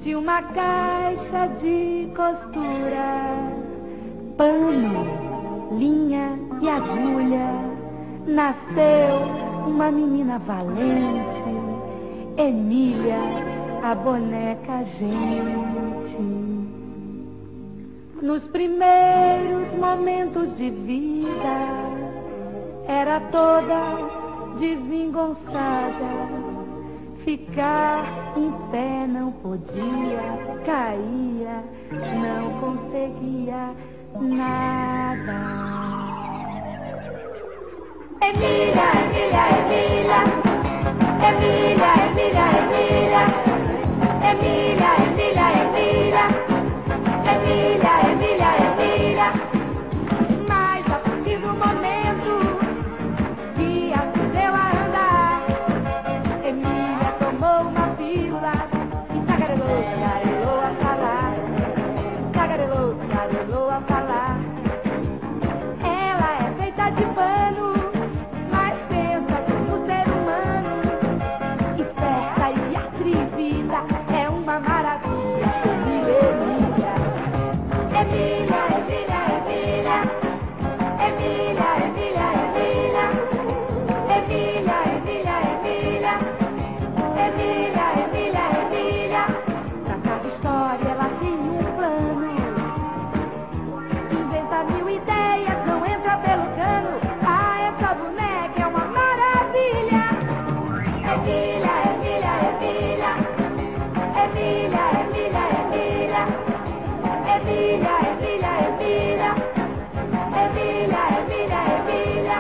de uma caixa de costura, pano, linha e agulha, nasceu uma menina valente, Emília, a boneca gente. Nos primeiros momentos de vida, era toda desengonçada. Ficar em pé não podia, caía, não conseguia nada. Emília, Emília, Emília, Emília, Emília, Emília, Emília, Emília, Emília, Emília, Emília, Emília. Mas a partir do momento que aprendeu a andar, Emília tomou uma pílula e tagarelou, tagarelou a falar, tagarelou, tagarelou a falar. Ela é feita de pano, mas pensa como ser humano, esperta e atrevida, é uma maravilha, Emília, Emília, Emília, Emília, Emília, Emília, Emília, Emília, Emília, Emília, Emília, Emília, Emília. Pra cada história ela tem um plano, inventa mil ideias, não entra pelo cano. Ah, essa boneca é uma maravilha. Emília, Emília, Emília, Emília, Emília, Emília, Emília, Emília, Emília, Emília, Emília, Emília.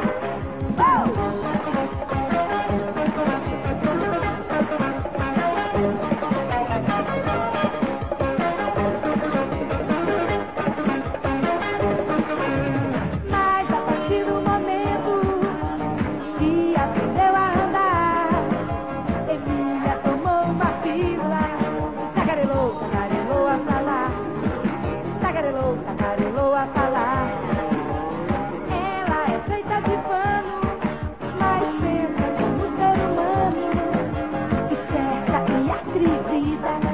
Mas a partir do momento que aprendeu a andar, Emília tomou uma pílula, tagarelou, tagarelou a falar, tagarelou, tagarelou a falar. Ela é feita de pano, mas pensa como ser humano, esperta e atrevida,